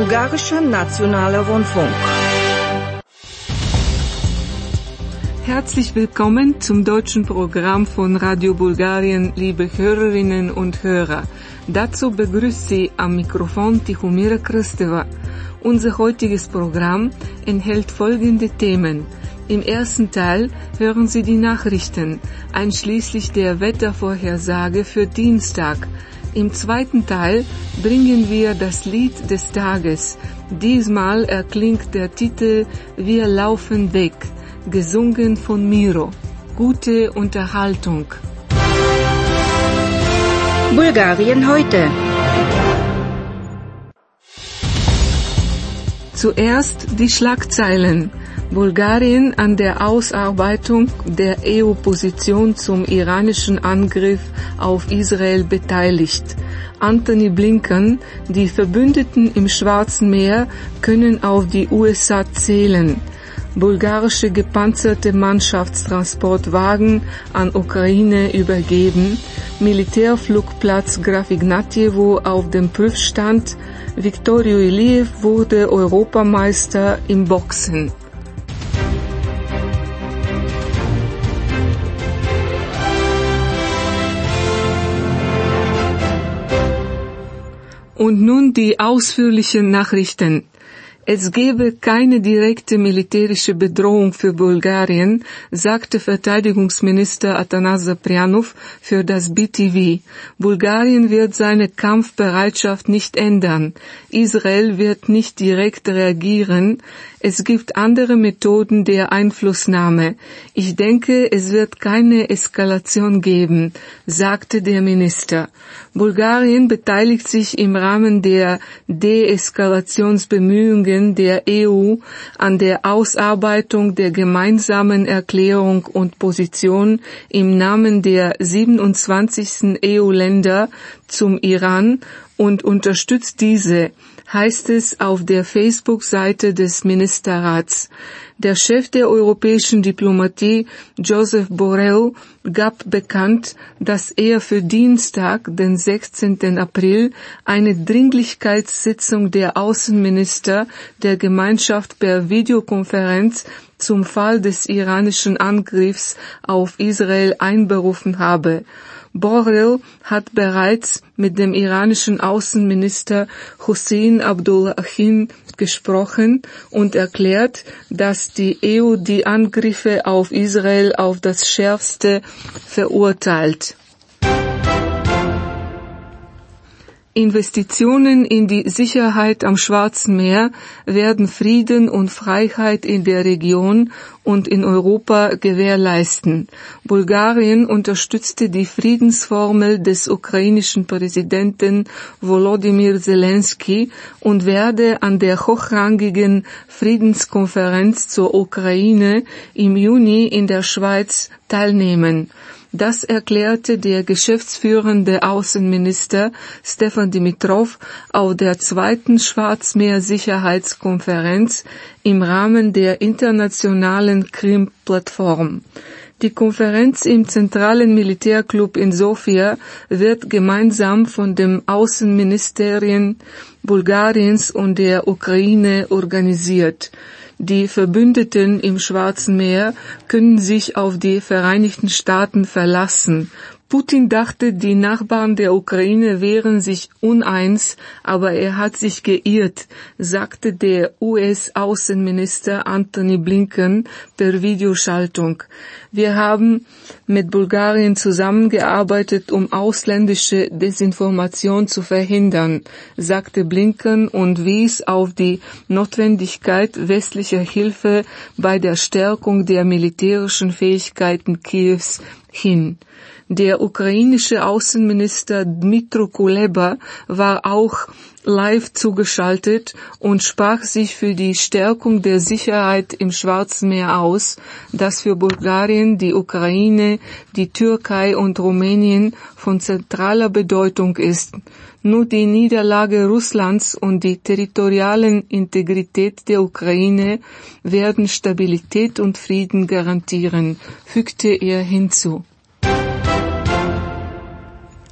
Bulgarischer Nationaler Rundfunk. Herzlich willkommen zum deutschen Programm von Radio Bulgarien, liebe Hörerinnen und Hörer. Dazu begrüßt Sie am Mikrofon Tihomira Krsteva. Unser heutiges Programm enthält folgende Themen. Im ersten Teil hören Sie die Nachrichten, einschließlich der Wettervorhersage für Dienstag. Im zweiten Teil bringen wir das Lied des Tages. Diesmal erklingt der Titel Wir laufen weg, gesungen von Miro. Gute Unterhaltung. Bulgarien heute. Zuerst die Schlagzeilen. Bulgarien an der Ausarbeitung der EU-Position zum iranischen Angriff auf Israel beteiligt. Anthony Blinken, die Verbündeten im Schwarzen Meer können auf die USA zählen. Bulgarische gepanzerte Mannschaftstransportwagen an Ukraine übergeben. Militärflugplatz Graf Ignatjewo auf dem Prüfstand. Viktorio Iliev wurde Europameister im Boxen. Und nun die ausführlichen Nachrichten. Es gebe keine direkte militärische Bedrohung für Bulgarien, sagte Verteidigungsminister Atanas Zaprianov für das BTV. Bulgarien wird seine Kampfbereitschaft nicht ändern. Israel wird nicht direkt reagieren. Es gibt andere Methoden der Einflussnahme. Ich denke, es wird keine Eskalation geben, sagte der Minister. Bulgarien beteiligt sich im Rahmen der Deeskalationsbemühungen der EU an der Ausarbeitung der gemeinsamen Erklärung und Position im Namen der 27. EU-Länder zum Iran und unterstützt diese, heißt es auf der Facebook-Seite des Ministerrats. Der Chef der europäischen Diplomatie, Josep Borrell, gab bekannt, dass er für Dienstag, den 16. April, eine Dringlichkeitssitzung der Außenminister der Gemeinschaft per Videokonferenz zum Fall des iranischen Angriffs auf Israel einberufen habe. Borrell hat bereits mit dem iranischen Außenminister Hossein Abdullahian gesprochen und erklärt, dass die EU die Angriffe auf Israel auf das Schärfste verurteilt. Investitionen in die Sicherheit am Schwarzen Meer werden Frieden und Freiheit in der Region und in Europa gewährleisten. Bulgarien unterstützte die Friedensformel des ukrainischen Präsidenten Volodymyr Zelensky und werde an der hochrangigen Friedenskonferenz zur Ukraine im Juni in der Schweiz teilnehmen. Das erklärte der geschäftsführende Außenminister Stefan Dimitrov auf der zweiten Schwarzmeer-Sicherheitskonferenz im Rahmen der internationalen Krim-Plattform. Die Konferenz im zentralen Militärclub in Sofia wird gemeinsam von den Außenministerien Bulgariens und der Ukraine organisiert. Die Verbündeten im Schwarzen Meer können sich auf die Vereinigten Staaten verlassen. Putin dachte, die Nachbarn der Ukraine wären sich uneins, aber er hat sich geirrt, sagte der US-Außenminister Anthony Blinken per Videoschaltung. Wir haben mit Bulgarien zusammengearbeitet, um ausländische Desinformation zu verhindern, sagte Blinken und wies auf die Notwendigkeit westlicher Hilfe bei der Stärkung der militärischen Fähigkeiten Kiews hin. Der ukrainische Außenminister Dmytro Kuleba war auch live zugeschaltet und sprach sich für die Stärkung der Sicherheit im Schwarzen Meer aus, das für Bulgarien, die Ukraine, die Türkei und Rumänien von zentraler Bedeutung ist. Nur die Niederlage Russlands und die territoriale Integrität der Ukraine werden Stabilität und Frieden garantieren, fügte er hinzu.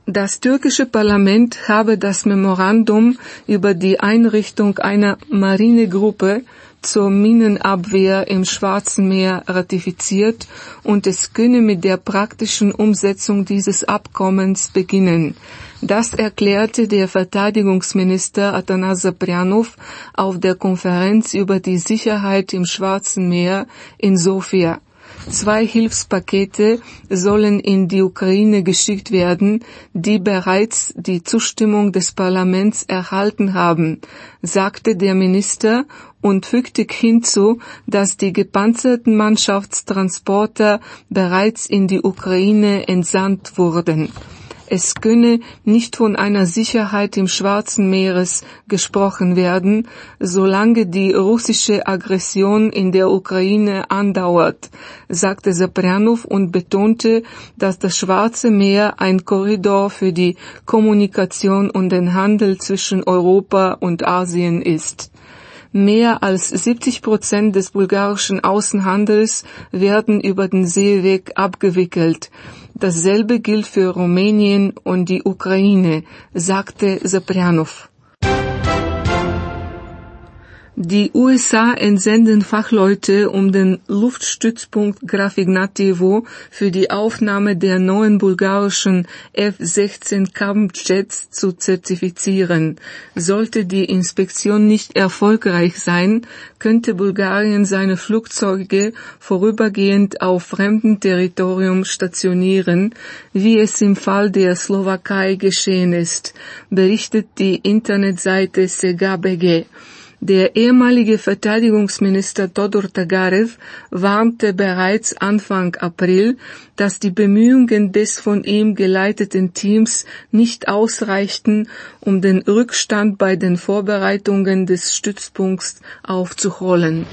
Das türkische Parlament habe das Memorandum über die Einrichtung einer Marinegruppe zur Minenabwehr im Schwarzen Meer ratifiziert und es könne mit der praktischen Umsetzung dieses Abkommens beginnen. Das erklärte der Verteidigungsminister Atanas Zaprianov auf der Konferenz über die Sicherheit im Schwarzen Meer in Sofia. 2 Hilfspakete sollen in die Ukraine geschickt werden, die bereits die Zustimmung des Parlaments erhalten haben, sagte der Minister und fügte hinzu, dass die gepanzerten Mannschaftstransporter bereits in die Ukraine entsandt wurden. Es könne nicht von einer Sicherheit im Schwarzen Meeres gesprochen werden, solange die russische Aggression in der Ukraine andauert, sagte Zaprianov und betonte, dass das Schwarze Meer ein Korridor für die Kommunikation und den Handel zwischen Europa und Asien ist. Mehr als 70% des bulgarischen Außenhandels werden über den Seeweg abgewickelt. Dasselbe gilt für Rumänien und die Ukraine, sagte Zaprianov. Die USA entsenden Fachleute, um den Luftstützpunkt Graf Ignatievo für die Aufnahme der neuen bulgarischen F-16 Kampfjets zu zertifizieren. Sollte die Inspektion nicht erfolgreich sein, könnte Bulgarien seine Flugzeuge vorübergehend auf fremdem Territorium stationieren, wie es im Fall der Slowakei geschehen ist, berichtet die Internetseite Sega.bg. Der ehemalige Verteidigungsminister Todor Tagarev warnte bereits Anfang April, dass die Bemühungen des von ihm geleiteten Teams nicht ausreichten, um den Rückstand bei den Vorbereitungen des Stützpunkts aufzuholen.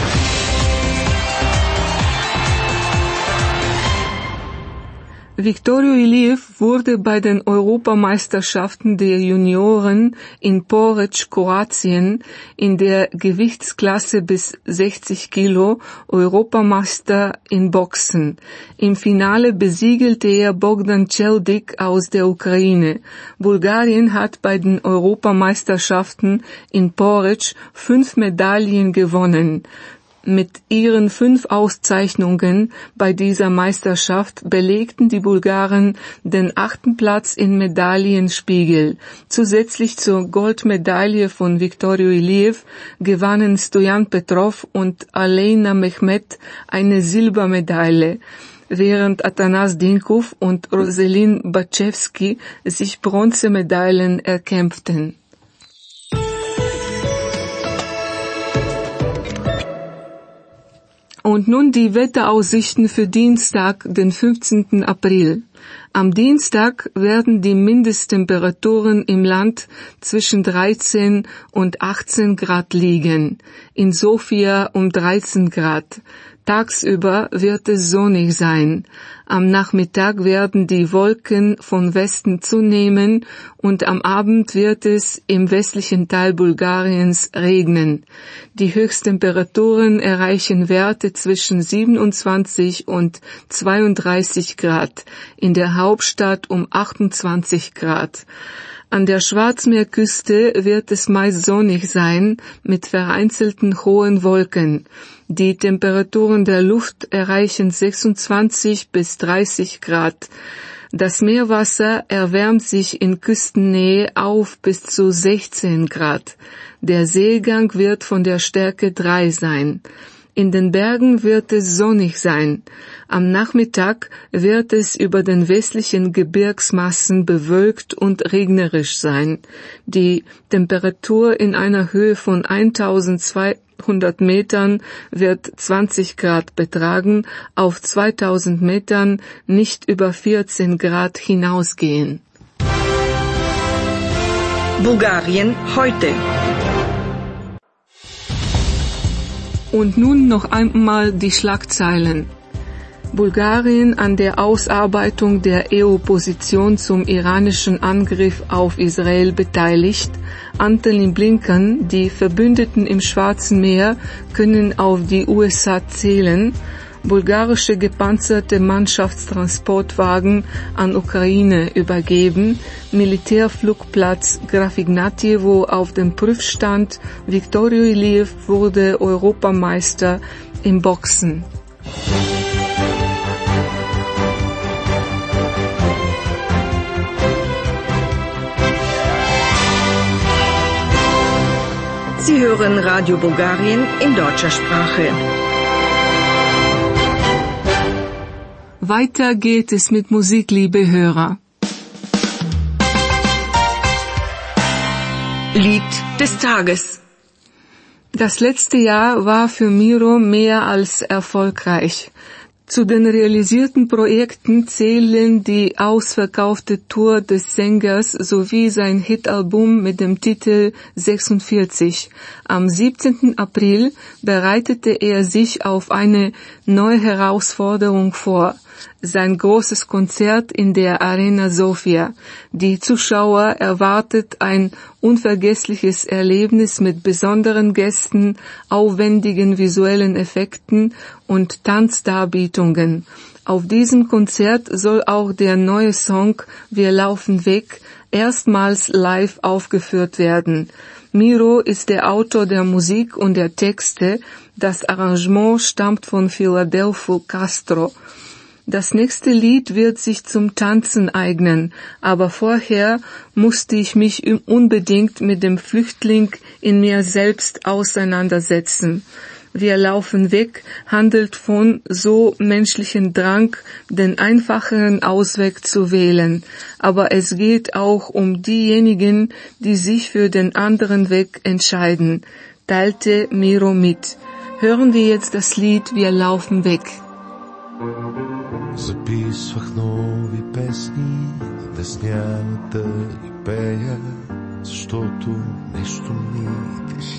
Viktorio Ilijev wurde bei den Europameisterschaften der Junioren in Poreč, Kroatien, in der Gewichtsklasse bis 60 Kilo Europameister in Boxen. Im Finale besiegelte er Bogdan Čeldik aus der Ukraine. Bulgarien hat bei den Europameisterschaften in Poreč 5 Medaillen gewonnen. Mit ihren 5 Auszeichnungen bei dieser Meisterschaft belegten die Bulgaren den 8. Platz im Medaillenspiegel. Zusätzlich zur Goldmedaille von Viktorio Ilijev gewannen Stojan Petrov und Aleina Mehmet eine Silbermedaille, während Atanas Dinkov und Roselin Bachevski sich Bronzemedaillen erkämpften. Und nun die Wetteraussichten für Dienstag, den 15. April. Am Dienstag werden die Mindesttemperaturen im Land zwischen 13 und 18 Grad liegen, in Sofia um 13 Grad. Tagsüber wird es sonnig sein. Am Nachmittag werden die Wolken von Westen zunehmen und am Abend wird es im westlichen Teil Bulgariens regnen. Die Höchsttemperaturen erreichen Werte zwischen 27 und 32 Grad, in der Hauptstadt um 28 Grad. An der Schwarzmeerküste wird es meist sonnig sein, mit vereinzelten hohen Wolken. Die Temperaturen der Luft erreichen 26 bis 30 Grad. Das Meerwasser erwärmt sich in Küstennähe auf bis zu 16 Grad. Der Seegang wird von der Stärke 3 sein. In den Bergen wird es sonnig sein. Am Nachmittag wird es über den westlichen Gebirgsmassen bewölkt und regnerisch sein. Die Temperatur in einer Höhe von 1200 Metern wird 20 Grad betragen, auf 2000 Metern nicht über 14 Grad hinausgehen. Bulgarien heute. Und nun noch einmal die Schlagzeilen. Bulgarien an der Ausarbeitung der EU-Position zum iranischen Angriff auf Israel beteiligt. Antony Blinken, die Verbündeten im Schwarzen Meer können auf die USA zählen. bulgarische gepanzerte Mannschaftstransportwagen an Ukraine übergeben, Militärflugplatz Graf Ignatjewo auf dem Prüfstand, Viktor Iliev wurde Europameister im Boxen. Sie hören Radio Bulgarien in deutscher Sprache. Weiter geht es mit Musik, liebe Hörer. Lied des Tages. Das letzte Jahr war für Miro mehr als erfolgreich. Zu den realisierten Projekten zählen die ausverkaufte Tour des Sängers sowie sein Hitalbum mit dem Titel 46. Am 17. April bereitete er sich auf eine neue Herausforderung vor. Sein großes Konzert in der Arena Sofia. Die Zuschauer erwartet ein unvergessliches Erlebnis mit besonderen Gästen, aufwendigen visuellen Effekten und Tanzdarbietungen. Auf diesem Konzert soll auch der neue Song Wir laufen weg erstmals live aufgeführt werden. Miro ist der Autor der Musik und der Texte. Das Arrangement stammt von Philadelphia Castro. Das nächste Lied wird sich zum Tanzen eignen, aber vorher musste ich mich unbedingt mit dem Flüchtling in mir selbst auseinandersetzen. Wir laufen weg handelt von so menschlichen Drang, den einfacheren Ausweg zu wählen. Aber es geht auch um diejenigen, die sich für den anderen Weg entscheiden, teilte Miro mit. Hören wir jetzt das Lied Wir laufen weg. Записвах нови песни, днес няма да ги пея, защото нещо ми тежи.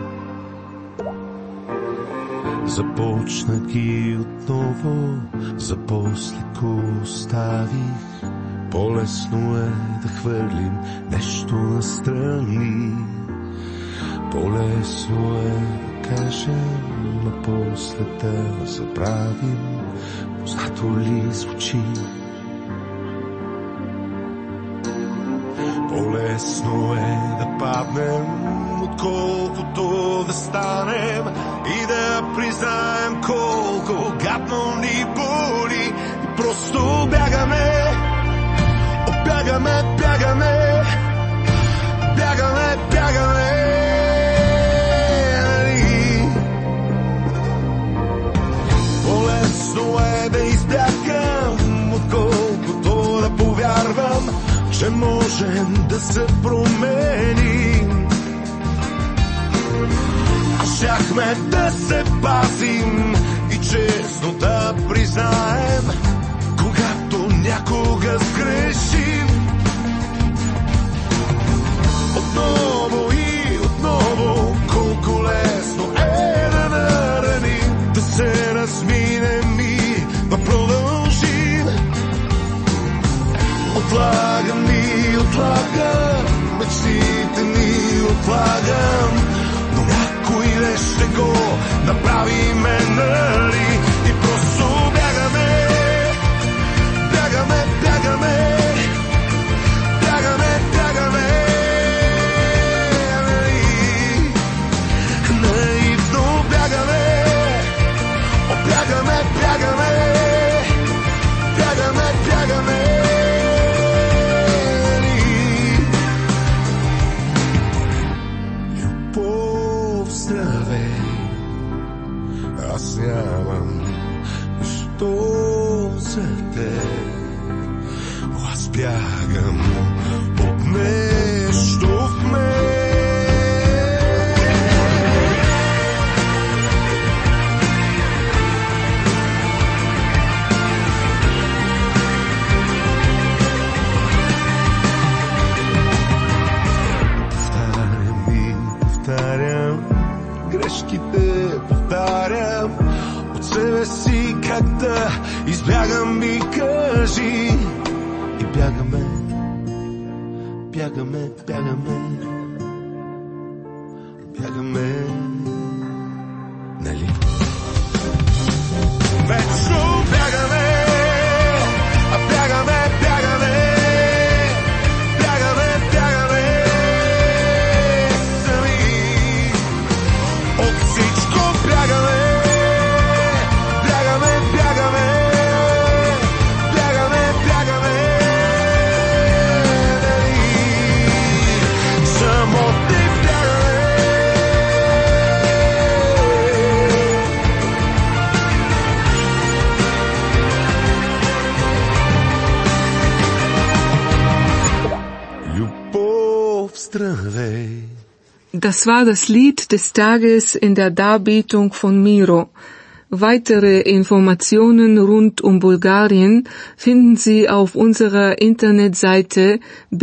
Започна ги отново, за после го оставих. По-лесно е да хвърлим нещо настрани. По-лесно е да кажем, а после да забравим. Познато ли звучи? По-лесно е да паднем, отколкото да станем и да признаем колко гадно ни боли. И просто бягаме, бягаме, бягаме, бягаме, бягаме. По-лесно е да избягам, отколкото да повярвам, че можем да се променим. А щяхме да се пазим и честно да признаем, когато някога сгрешим. Отново и отново, колко лесно е да нараним, да се разминем и да продължим. Отлагам и отлагам, мечтите ни отлагам, но някой ден ще го направиме, нали? И просто бягаме, бягаме, бягаме, бягаме, бягаме, нали? Наивно бягаме, бягаме, бягаме, бягаме, бягаме. Аз нямам нищо за теб, аз бягам от нещо в мен. Повтарям и повтарям, грешките повтарям от себе си, как да избягам, ми кажи. И бягаме, бягаме, бягаме, бягаме, нали? Das war das Lied des Tages in der Darbietung von Miro. Weitere Informationen rund um Bulgarien finden Sie auf unserer Internetseite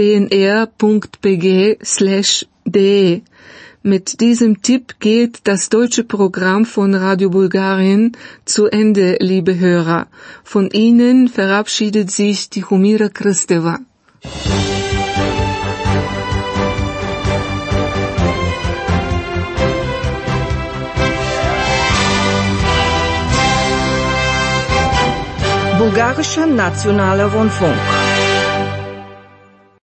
bnr.bg/de. Mit diesem Tipp geht das deutsche Programm von Radio Bulgarien zu Ende, liebe Hörer. Von Ihnen verabschiedet sich Tihomira Krsteva. Bulgarischer Nationaler Rundfunk